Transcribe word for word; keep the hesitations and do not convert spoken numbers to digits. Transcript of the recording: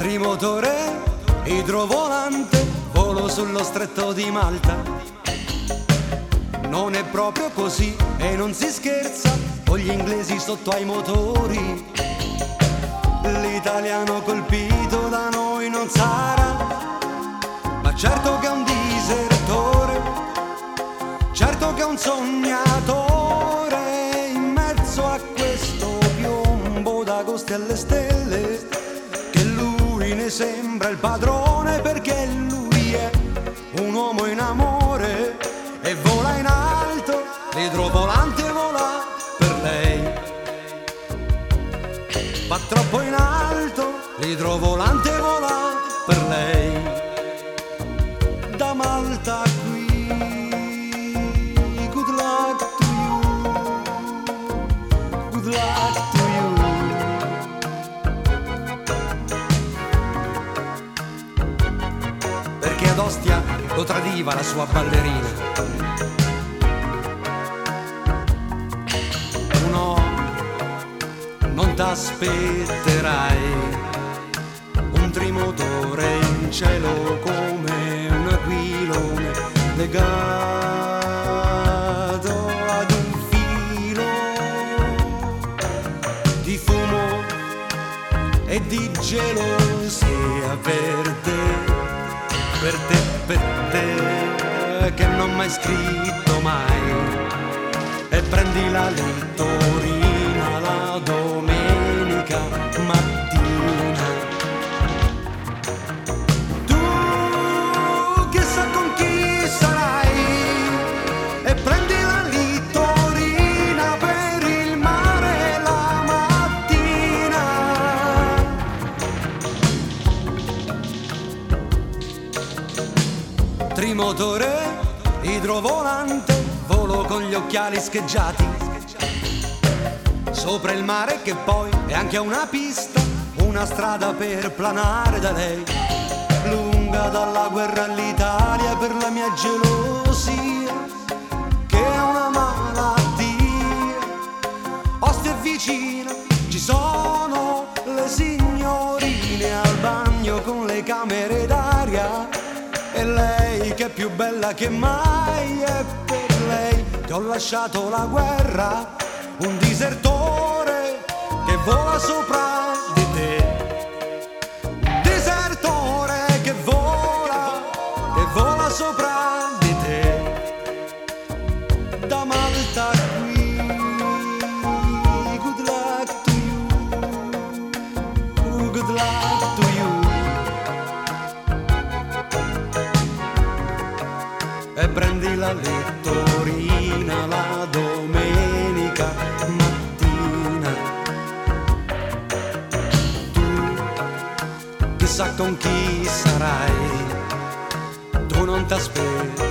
Trimotore, idrovolante, volo sullo stretto di Malta. Non è proprio così e non si scherza con gli inglesi sotto ai motori. L'italiano colpito da noi non sarà, ma certo che è un disertore, certo che è un sognatore in mezzo a questo piombo d'agosto e alle stelle, che lui ne sembra il padrone perché lui è un uomo in amore e vola in alto, l'idrovolante vola per lei. Va troppo in alto, l'idrovolante vola per lei. Da Malta qui, good luck to you, good luck to you. Perché ad Ostia lo tradiva la sua ballerina. Non t'aspetterai un trimotore in cielo come un aquilone legato ad un filo di fumo e di gelosia per te, per te, per te che non m'hai scritto mai. E prendi la lettorina la domenica mattina. Tu chissà con chi sarai e prendi la littorina per il mare la mattina. Trimotore, idrovolante, volo con gli occhiali scheggiati sopra il mare che poi è anche una pista, una strada per planare da lei, lunga dalla guerra all'Italia per la mia gelosia, che è una malattia. Ostia è vicina, ci sono le signorine al bagno con le camere d'aria, e lei che è più bella che mai, e per lei ti ho lasciato la guerra, un disertore che vola sopra di te, disertore che vola, che vola sopra di te. Da Malta qui, good luck to you, good luck to you. E prendi la lettorina la domenica mattina. Tu chissà con chi sarai, tu non t'aspetti